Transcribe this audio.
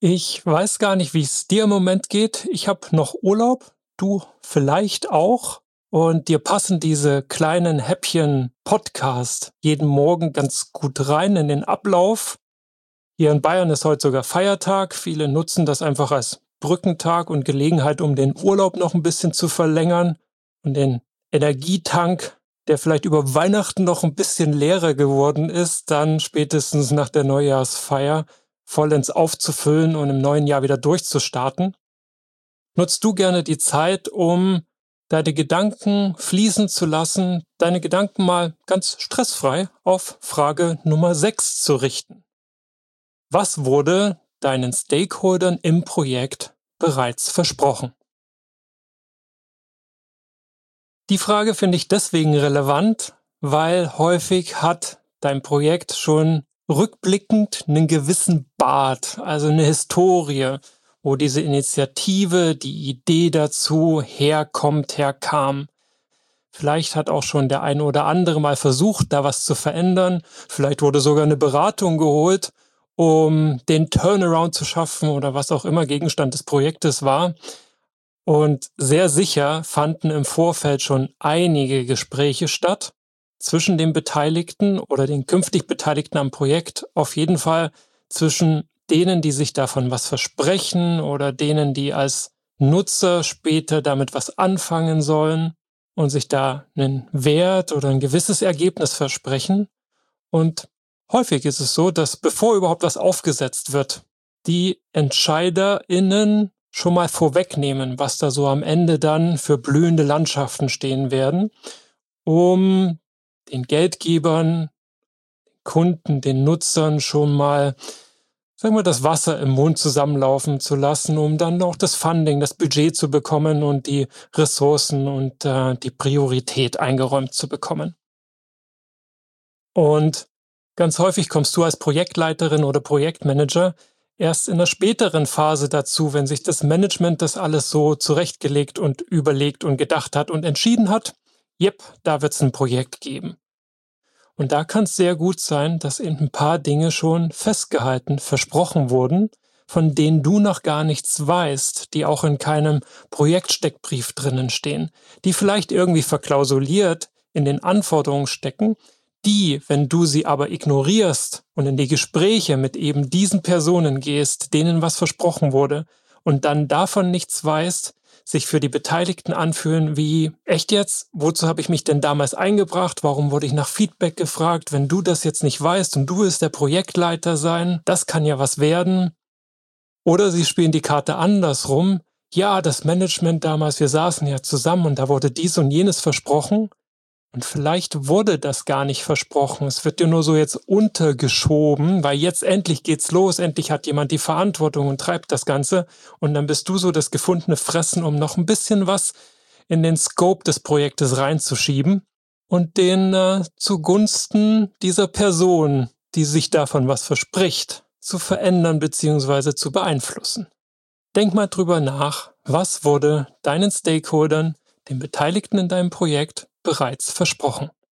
Ich weiß gar nicht, wie es dir im Moment geht. Ich habe noch Urlaub, du vielleicht auch. Und dir passen diese kleinen Häppchen Podcast jeden Morgen ganz gut rein in den Ablauf. Hier in Bayern ist heute sogar Feiertag. Viele nutzen das einfach als Brückentag und Gelegenheit, um den Urlaub noch ein bisschen zu verlängern und den Energietank, der vielleicht über Weihnachten noch ein bisschen leerer geworden ist, dann spätestens nach der Neujahrsfeier vollends aufzufüllen und im neuen Jahr wieder durchzustarten. Nutzt du gerne die Zeit, um deine Gedanken fließen zu lassen, deine Gedanken mal ganz stressfrei auf Frage Nummer 6 zu richten? Was wurde deinen Stakeholdern im Projekt bereits versprochen? Die Frage finde ich deswegen relevant, weil häufig hat dein Projekt schon rückblickend einen gewissen Bart, also eine Historie, wo diese Initiative, die Idee dazu herkam. Vielleicht hat auch schon der eine oder andere mal versucht, da was zu verändern. Vielleicht wurde sogar eine Beratung geholt, um den Turnaround zu schaffen oder was auch immer Gegenstand des Projektes war. Und sehr sicher fanden im Vorfeld schon einige Gespräche statt zwischen den Beteiligten oder den künftig Beteiligten am Projekt. Auf jeden Fall zwischen denen, die sich davon was versprechen oder denen, die als Nutzer später damit was anfangen sollen und sich da einen Wert oder ein gewisses Ergebnis versprechen. Und häufig ist es so, dass bevor überhaupt was aufgesetzt wird, die EntscheiderInnen schon mal vorwegnehmen, was da so am Ende dann für blühende Landschaften stehen werden, um den Geldgebern, den Kunden, den Nutzern schon mal, sagen wir, das Wasser im Mund zusammenlaufen zu lassen, um dann auch das Funding, das Budget zu bekommen und die Ressourcen und die Priorität eingeräumt zu bekommen. Und ganz häufig kommst du als Projektleiterin oder Projektmanager erst in der späteren Phase dazu, wenn sich das Management das alles so zurechtgelegt und überlegt und gedacht hat und entschieden hat, yep, da wird es ein Projekt geben. Und da kann es sehr gut sein, dass eben ein paar Dinge schon festgehalten, versprochen wurden, von denen du noch gar nichts weißt, die auch in keinem Projektsteckbrief drinnen stehen, die vielleicht irgendwie verklausuliert in den Anforderungen stecken, die, wenn du sie aber ignorierst und in die Gespräche mit eben diesen Personen gehst, denen was versprochen wurde und dann davon nichts weißt, sich für die Beteiligten anfühlen wie, echt jetzt? Wozu habe ich mich denn damals eingebracht? Warum wurde ich nach Feedback gefragt? Wenn du das jetzt nicht weißt und du willst der Projektleiter sein, das kann ja was werden. Oder sie spielen die Karte andersrum. Ja, das Management damals, wir saßen ja zusammen und da wurde dies und jenes versprochen. Und vielleicht wurde das gar nicht versprochen. Es wird dir nur so jetzt untergeschoben, weil jetzt endlich geht's los, endlich hat jemand die Verantwortung und treibt das Ganze. Und dann bist du so das gefundene Fressen, um noch ein bisschen was in den Scope des Projektes reinzuschieben und den zugunsten dieser Person, die sich davon was verspricht, zu verändern bzw. zu beeinflussen. Denk mal drüber nach, was wurde deinen Stakeholdern, den Beteiligten in deinem Projekt, bereits versprochen.